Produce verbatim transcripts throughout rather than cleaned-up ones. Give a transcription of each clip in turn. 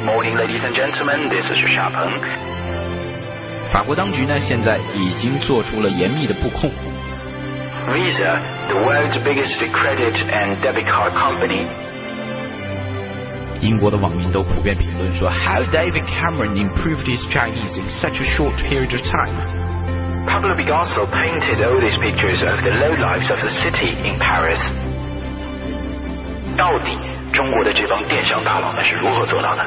Good morning, ladies and gentlemen. This is 夏鹏。 法国当局呢，现在已经做出了严密的布控。 Visa, the world's biggest credit and debit card company. 英国的网民都普遍评论说 ，How David Cameron improved his Chinese in such a short period of time. Pablo Picasso painted all these pictures of the lowlifes of the city in Paris. 到底中国的这帮电商大佬们是如何做到的？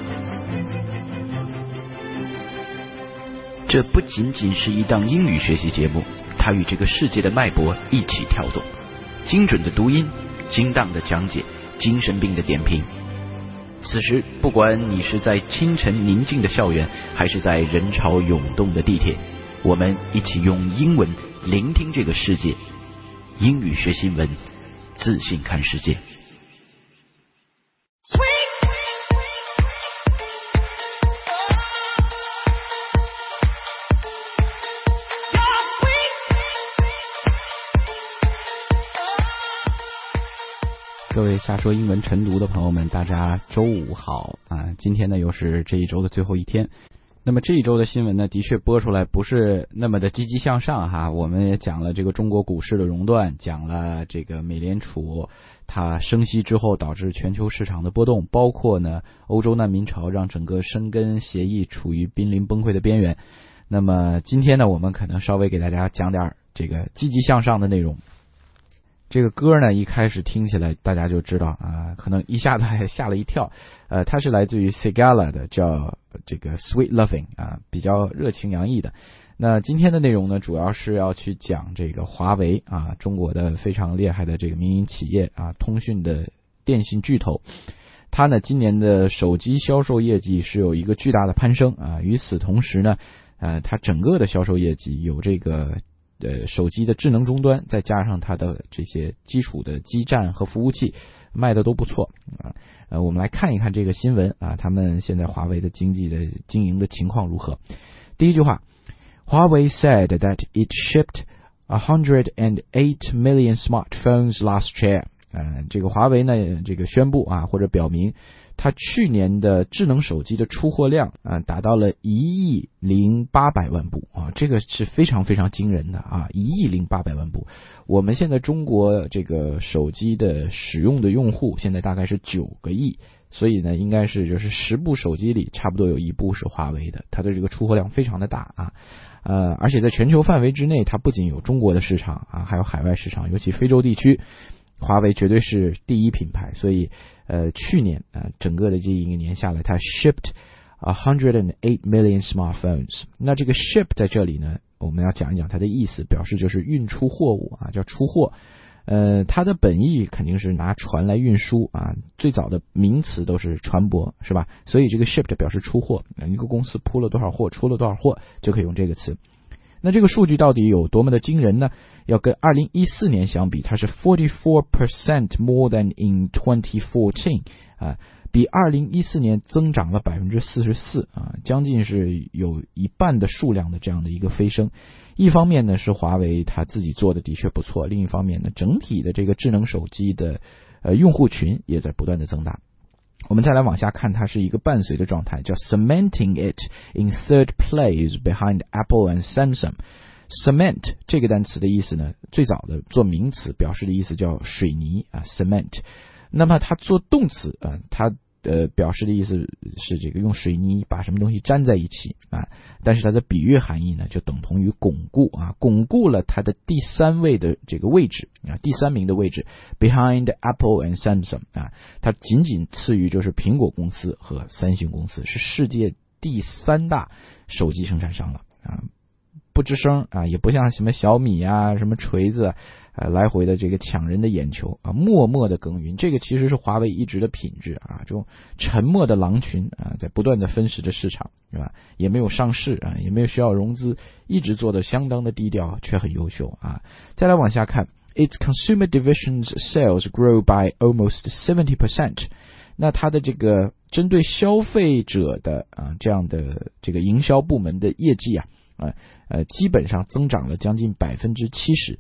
这不仅仅是一档英语学习节目，它与这个世界的脉搏一起跳动。精准的读音，精当的讲解，精神病的点评。此时，不管你是在清晨宁静的校园，还是在人潮涌动的地铁，我们一起用英文聆听这个世界。英语学新闻，自信看世界。各位瞎说英文晨读的朋友们，大家周五好啊！今天呢又是这一周的最后一天。那么这一周的新闻呢，的确播出来不是那么的积极向上哈。我们也讲了这个中国股市的熔断，讲了这个美联储它升息之后导致全球市场的波动，包括呢欧洲难民潮让整个申根协议处于濒临崩溃的边缘。那么今天呢，我们可能稍微给大家讲点这个积极向上的内容。这个歌呢，一开始听起来大家就知道啊，可能一下子还吓了一跳。呃，它是来自于 Sigala 的，叫这个 Sweet Loving 啊，比较热情洋溢的。那今天的内容呢，主要是要去讲这个华为啊，中国的非常厉害的这个民营企业啊，通讯的电信巨头。它呢，今年的手机销售业绩是有一个巨大的攀升啊。与此同时呢，呃，它整个的销售业绩有这个。呃，手机的智能终端，再加上它的这些基础的基站和服务器，卖的都不错啊。呃，我们来看一看这个新闻啊，他们现在华为的经济的经营的情况如何？第一句话，华为 said that it shipped one hundred eight million smartphones last year。呃，这个华为呢，这个宣布啊，或者表明。它去年的智能手机的出货量啊，达到了一亿零八百万部啊，这个是非常非常惊人的啊，一亿零八百万部。我们现在中国这个手机的使用的用户现在大概是九个亿，所以呢，应该是就是十部手机里差不多有一部是华为的，它的这个出货量非常的大啊。呃，而且在全球范围之内，它不仅有中国的市场啊，还有海外市场，尤其非洲地区。华为绝对是第一品牌，所以呃，去年啊、呃，整个的这一个年下来，它 shipped one hundred eight million smartphones。那这个 ship 在这里呢，我们要讲一讲它的意思，表示就是运出货物啊，叫出货。呃，它的本意肯定是拿船来运输啊，最早的名词都是船舶，是吧？所以这个 shipped 表示出货，一个公司铺了多少货，出了多少货，就可以用这个词。那这个数据到底有多么的惊人呢？要跟二零一四年相比，它是 forty-four percent more than in twenty fourteen 啊，比二零一四年增长了 百分之四十四 啊，将近是有一半的数量的这样的一个飞升。一方面呢是华为它自己做的的确不错，另一方面呢整体的这个智能手机的呃用户群也在不断的增大。我们再来往下看，它是一个伴随的状态，叫 cementing it in third place behind Apple and Samsung。cement 这个单词的意思呢，最早的做名词表示的意思叫水泥啊 cement。那么它做动词啊，它呃表示的意思是这个用水泥把什么东西粘在一起啊，但是它的比喻含义呢就等同于巩固啊，巩固了它的第三位的这个位置啊，第三名的位置 behind Apple and Samsung 啊，它仅仅次于就是苹果公司和三星公司，是世界第三大手机生产商了啊。不吱声啊，也不像什么小米啊、什么锤子啊，来回的这个抢人的眼球啊，默默的耕耘。这个其实是华为一直的品质啊，这种沉默的狼群啊，在不断的分食着市场，是吧？也没有上市啊，也没有需要融资，一直做的相当的低调，却很优秀啊。再来往下看 ，Its consumer division's sales grow by almost seventy percent。那它的这个针对消费者的啊这样的这个营销部门的业绩啊。呃呃，基本上增长了将近百分之七十。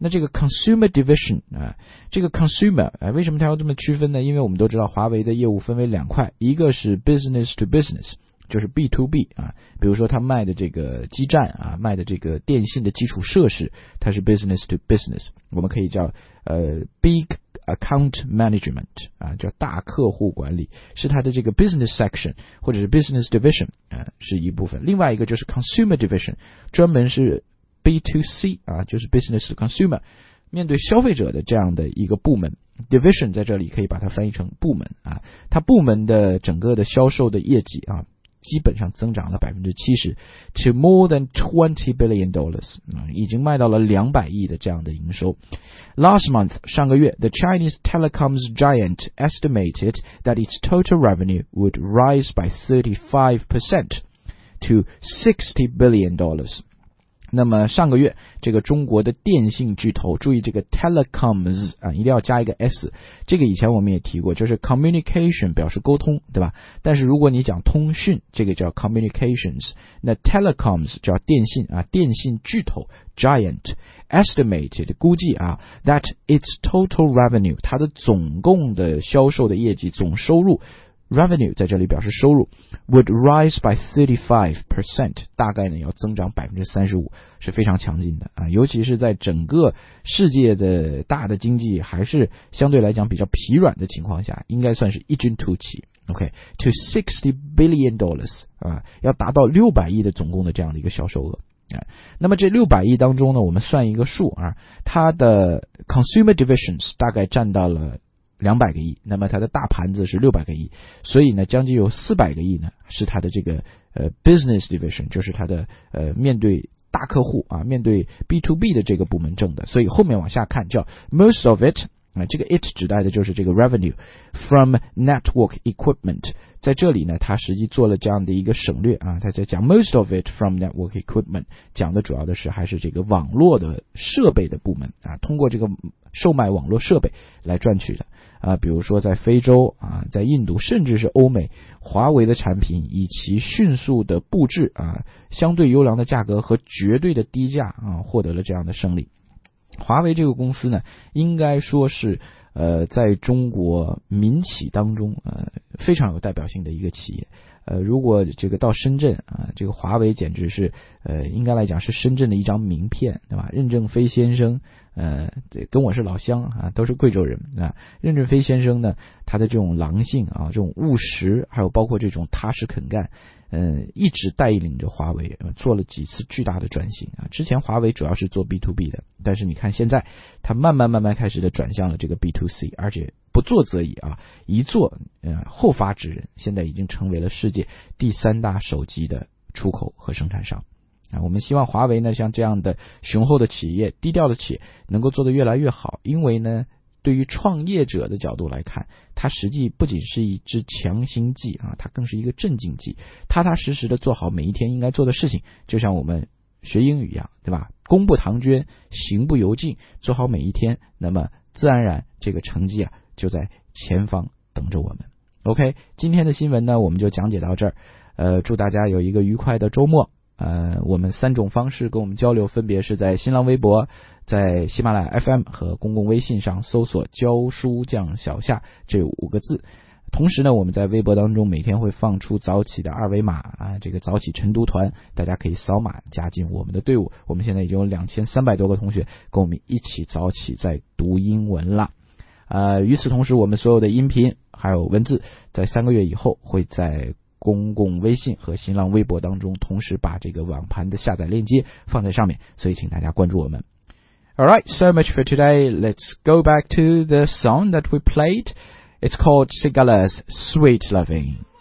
那这个 consumer division 啊，这个 consumer 啊，为什么它要这么区分呢？因为我们都知道华为的业务分为两块，一个是 business to business， 就是 B to B 啊，比如说他卖的这个基站啊，卖的这个电信的基础设施，它是 business to business， 我们可以叫呃 big account management 啊，叫大客户管理，是它的这个 business section 或者是 business division 啊，是一部分。另外一个就是 consumer division， 专门是 B to C 啊，就是 business to consumer， 面对消费者的这样的一个部门。division 在这里可以把它翻译成部门啊，它部门的整个的销售的业绩啊，基本上增长了 百分之七十 to more than twenty billion dollars， 已经卖到了两百亿的这样的营收。Last month 上个月 the Chinese telecoms giant estimated that its total revenue would rise by thirty-five percent to sixty billion dollars。那么上个月这个中国的电信巨头，注意这个 telecoms 啊，一定要加一个 s， 这个以前我们也提过，就是 communication 表示沟通，对吧？但是如果你讲通讯，这个叫 communications， 那 telecoms 叫电信啊，电信巨头 giant estimated 估计啊 that its total revenue 它的总共的销售的业绩总收入revenue 在这里表示收入 would rise by thirty-five percent， 大概呢要增长 百分之三十五， 是非常强劲的啊，尤其是在整个世界的大的经济还是相对来讲比较疲软的情况下，应该算是异军突起。OK to sixty billion dollars 啊，要达到六百亿的总共的这样的一个销售额啊。那么这六百亿当中呢，我们算一个数啊，它的 consumer divisions 大概占到了两百个亿，那么它的大盘子是六百个亿，所以呢将近有四百个亿呢是它的这个呃 business division， 就是它的呃面对大客户啊，面对 B to B 的这个部门挣的。所以后面往下看叫 most of it 啊，这个 it 指代的就是这个 revenue from network equipment， 在这里呢它实际做了这样的一个省略啊，它在讲 most of it from network equipment， 讲的主要的是还是这个网络的设备的部门啊，通过这个售卖网络设备来赚取的啊，比如说在非洲啊，在印度甚至是欧美，华为的产品以其迅速的布置啊，相对优良的价格和绝对的低价啊，获得了这样的胜利。华为这个公司呢，应该说是呃在中国民企当中呃非常有代表性的一个企业。呃，如果这个到深圳啊，这个华为简直是呃，应该来讲是深圳的一张名片，对吧？任正非先生，呃，对，跟我是老乡啊，都是贵州人啊。任正非先生呢，他的这种狼性啊，这种务实，还有包括这种踏实肯干，嗯、呃，一直带领着华为、呃、做了几次巨大的转型啊。之前华为主要是做 B to B 的，但是你看现在，他慢慢慢慢开始的转向了这个 B to C， 而且不做则已啊，一做呃后发制人，现在已经成为了世界第三大手机的出口和生产商啊。我们希望华为呢，像这样的雄厚的企业、低调的企业，能够做得越来越好。因为呢，对于创业者的角度来看，它实际不仅是一支强心剂啊，它更是一个镇静剂，踏踏实实的做好每一天应该做的事情，就像我们学英语一样，对吧？功不唐捐，行不由径，做好每一天，那么自然而然这个成绩啊就在前方等着我们。 OK， 今天的新闻呢我们就讲解到这儿，呃，祝大家有一个愉快的周末。呃，我们三种方式跟我们交流，分别是在新浪微博、在喜马拉雅 F M 和公共微信上搜索教书匠小夏这五个字。同时呢，我们在微博当中每天会放出早起的二维码啊，这个早起晨读团，大家可以扫码加进我们的队伍。我们现在已经有两千三百多个同学跟我们一起早起在读英文了。呃，与此同时，我们所有的音频还有文字，在三个月以后会在公共微信和新浪微博当中同时把这个网盘的下载链接放在上面，所以请大家关注我们。Alright, so much for today. Let's go back to the song that we played. It's called Sigala's Sweet Loving.